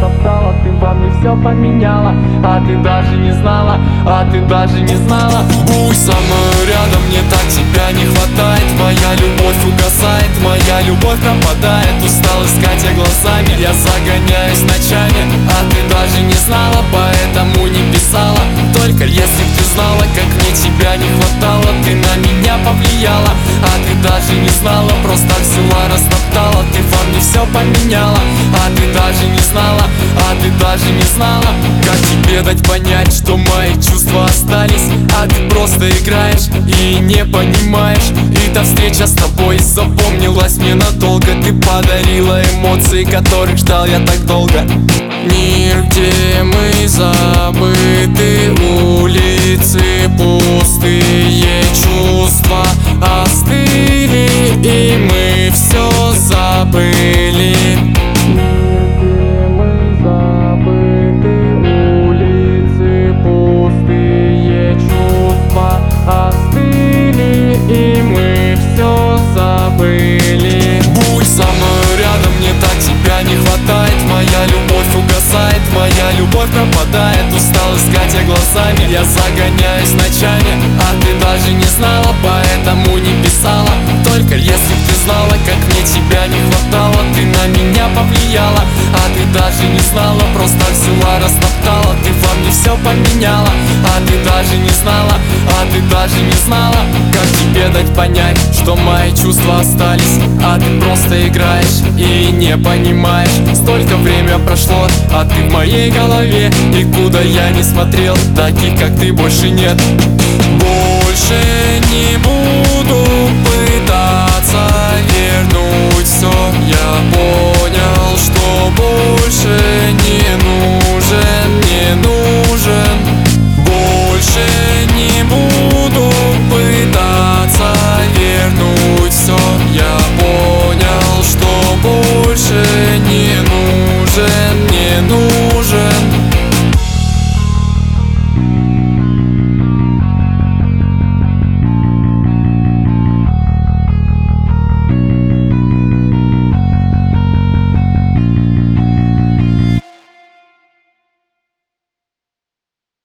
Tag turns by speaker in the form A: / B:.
A: растоптала, ты во мне все поменяла, а ты даже не знала, а ты даже не знала.
B: Будь со мной рядом, мне так тебя не хватает. Моя любовь угасает, моя любовь пропадает. Устал искать я глазами, я загоняюсь ночами, а ты даже не знала, поэтому не писала. Только если б ты знала, как мне тебя не хватало, ты на меня повлияла, а ты даже не знала, просто взяла, растоптала. Ты во мне все поменяла, а ты даже не знала, а ты даже не знала. Как тебе дать понять, что мои чувства остались, а ты просто играешь и не понимаешь. И та встреча с тобой запомнилась мне надолго. Ты подарила эмоции, которых ждал я так долго. Мир, где мы забыты, улицы пустые, чувства остыли, и мы все забыли.
A: Мир, где мы забыты, улицы пустые, чувства остыли, и мы все забыли.
B: Будь со мной рядом, мне так тебя не хватает. Моя любовь угасает, моя любовь пропадает. Устал искать я глазами, я загоняюсь ночами, а ты даже не знала, поэтому не писала. Только если б ты знала, как мне тебя не хватало, ты на меня повлияла, а ты даже не знала, просто взяла, растоптала. Ты во мне все поменяла, а ты даже не знала, а ты даже не знала. Как тебе дать понять, что мои чувства остались, а ты просто играешь и не понимаешь. Столько время прошло, а ты в моей голове, и куда я не смотрел, таких как ты больше нет. Больше не будет